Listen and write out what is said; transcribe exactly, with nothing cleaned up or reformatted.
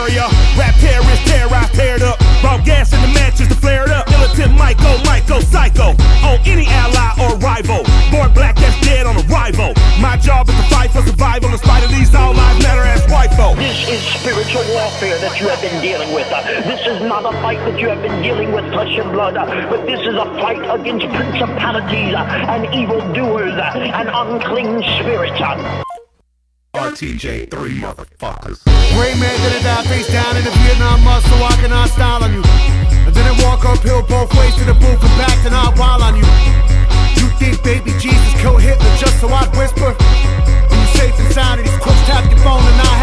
area. Rap terrorists, terrorized, paired up. Brought gas in the matches to flare it up. Militant Michael, Michael, psycho. On any ally or rival. Born black, that's dead on arrival. My job is to fight for survival in spite of these all lives matter as wifo. This is spiritual warfare that you have been dealing with. Uh, this is not a fight that you have been dealing with flesh and blood, uh, but this is a fight against principalities uh, and evildoers uh, and unclean spirits. Uh. R T J three motherfuckers. Rain Man did it die face down in the Vietnam mud, so I cannot style on you. And then it walk uphill both ways to the booth and back, and I'll wild on you. You think baby Jesus killed Hitler just so I'd whisper? When you safe and sound, these crooks tap your phone and I